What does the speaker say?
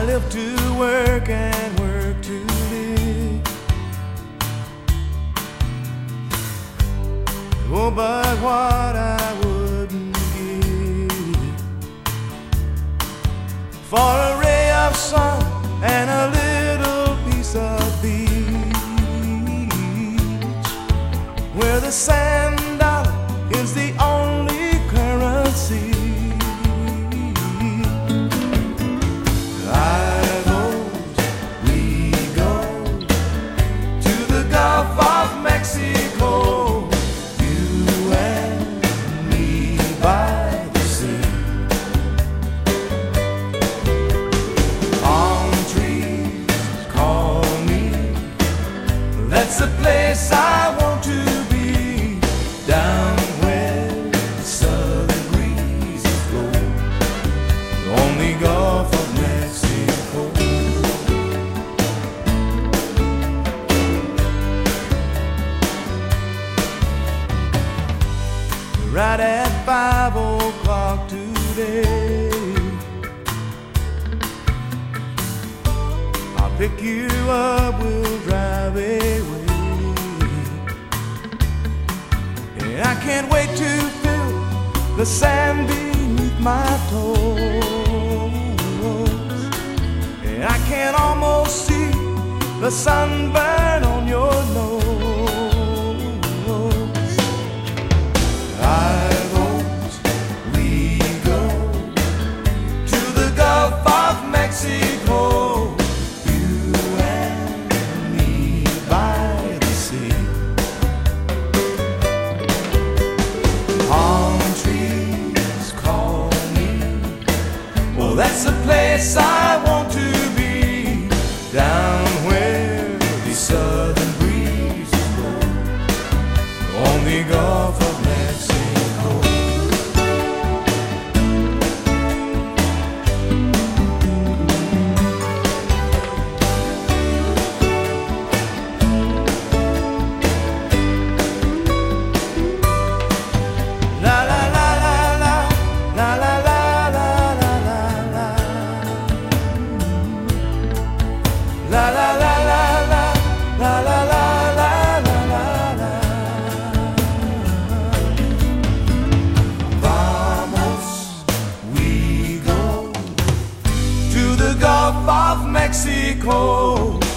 live to work and work to live. Oh, but what I wouldn't give for a ray of sun and a little piece of beach, where the sand dollar is the only currency. Mexico, you and me by the sea. Palm trees call me, that's the place I want to be, down where the southern breezes blow, on the Gulf of Mexico. Right at 5 o'clock today, I'll pick you up, we'll drive away. And I can't wait to feel the sand beneath my toes, and I can almost see the sunburn on your nose. I vote we go to the Gulf of Mexico, you and me by the sea. Palm trees call me, well, that's the place I want to be, down where the southern breezes blow, on the Gulf of Mexico. La la la la la la la la la la la la. Vamos, we go to the Gulf of Mexico.